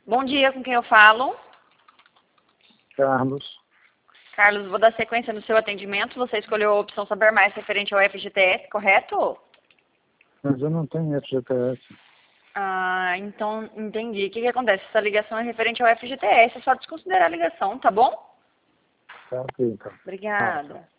Bom dia, com quem eu falo? Carlos. Carlos, vou dar sequência no seu atendimento. Você escolheu a opção Saber Mais referente ao FGTS, correto? Mas eu não tenho FGTS. Ah, então entendi. O que acontece? Essa ligação é referente ao FGTS, é só desconsiderar a ligação, tá bom? Tá ok, então. Obrigada.